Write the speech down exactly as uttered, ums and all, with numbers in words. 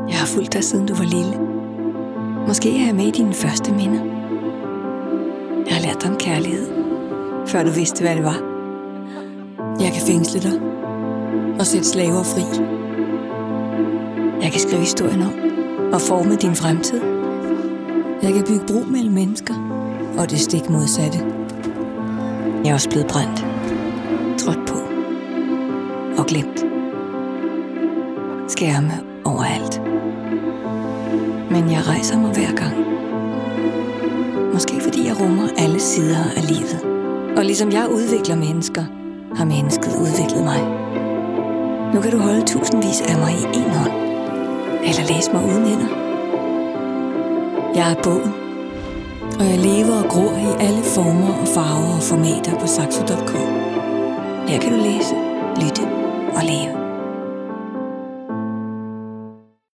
Jeg har fulgt dig, siden du var lille. Måske er jeg med i dine første minder. Jeg har lært dig om kærlighed, før du vidste, hvad det var. Jeg kan fængsle dig og sætte slaver fri. Jeg kan skrive historien om og forme din fremtid. Jeg kan bygge bro mellem mennesker og det stik modsatte. Jeg er også blevet brændt, trådt på og glemt. Skærme overalt. Men jeg rejser mig hver gang. Måske fordi jeg rummer alle sider af livet. Og ligesom jeg udvikler mennesker, har mennesket udviklet mig. Nu kan du holde tusindvis af mig i en hånd. Eller læse mig uden hænder. Jeg er bogen. Og jeg lever og gror i alle former og farver og formater på saxo punktum com. Her kan du læse, lytte og leve.